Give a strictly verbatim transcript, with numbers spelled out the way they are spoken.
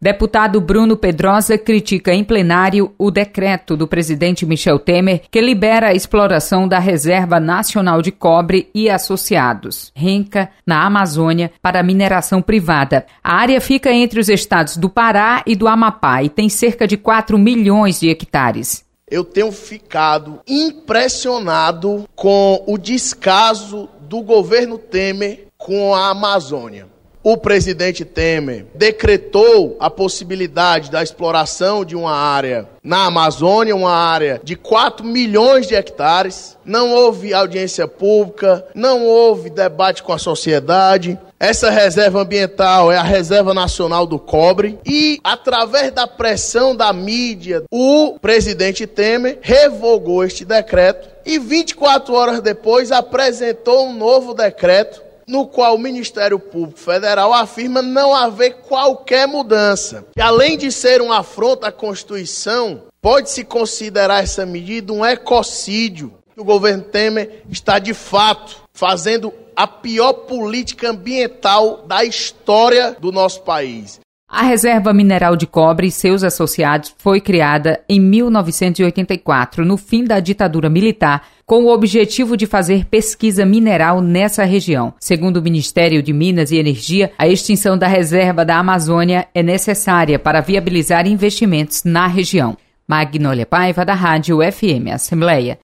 Deputado Bruno Pedrosa critica em plenário o decreto do presidente Michel Temer que libera a exploração da Reserva Nacional de Cobre e Associados, RENCA, na Amazônia, para mineração privada. A área fica entre os estados do Pará e do Amapá e tem cerca de quatro milhões de hectares. Eu tenho ficado impressionado com o descaso do governo Temer com a Amazônia. O presidente Temer decretou a possibilidade da exploração de uma área na Amazônia, uma área de quatro milhões de hectares. Não houve audiência pública, não houve debate com a sociedade. Essa reserva ambiental é a Reserva Nacional do Cobre e, através da pressão da mídia, o presidente Temer revogou este decreto e vinte e quatro horas depois apresentou um novo decreto no qual o Ministério Público Federal afirma não haver qualquer mudança. E, além de ser uma afronta à Constituição, pode-se considerar essa medida um ecocídio. O governo Temer está, de fato, fazendo a pior política ambiental da história do nosso país. A Reserva Mineral de Cobre e seus associados foi criada em mil novecentos e oitenta e quatro, no fim da ditadura militar, com o objetivo de fazer pesquisa mineral nessa região. Segundo o Ministério de Minas e Energia, a extinção da Reserva da Amazônia é necessária para viabilizar investimentos na região. Magnólia Paiva, da Rádio F M Assembleia.